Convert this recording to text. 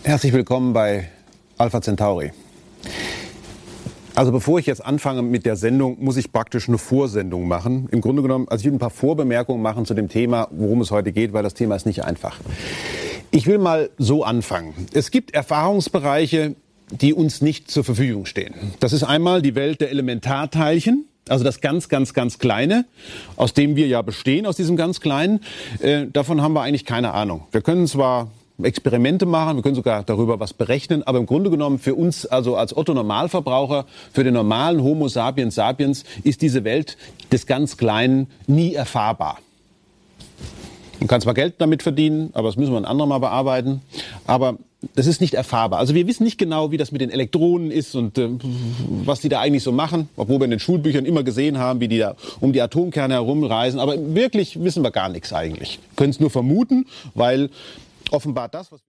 Herzlich willkommen bei Alpha Centauri. Also bevor ich jetzt anfange mit der Sendung, muss ich praktisch eine Vorsendung machen. Im Grunde genommen, also ich will ein paar Vorbemerkungen machen zu dem Thema, worum es heute geht, weil das Thema ist nicht einfach. Ich will mal so anfangen. Es gibt Erfahrungsbereiche, die uns nicht zur Verfügung stehen. Das ist einmal die Welt der Elementarteilchen. Also das ganz Kleine, aus dem wir ja bestehen, aus diesem ganz Kleinen, davon haben wir eigentlich keine Ahnung. Wir können zwar Experimente machen, wir können sogar darüber was berechnen, aber im Grunde genommen für uns, also als Otto-Normalverbraucher, für den normalen Homo sapiens sapiens, ist diese Welt des ganz Kleinen nie erfahrbar. Man kann zwar Geld damit verdienen, aber das müssen wir ein andermal bearbeiten, aber das ist nicht erfahrbar. Also wir wissen nicht genau, wie das mit den Elektronen ist und was die da eigentlich so machen, obwohl wir in den Schulbüchern immer gesehen haben, wie die da um die Atomkerne herumreisen. Aber wirklich wissen wir gar nichts eigentlich. Wir können es nur vermuten, weil offenbar das, was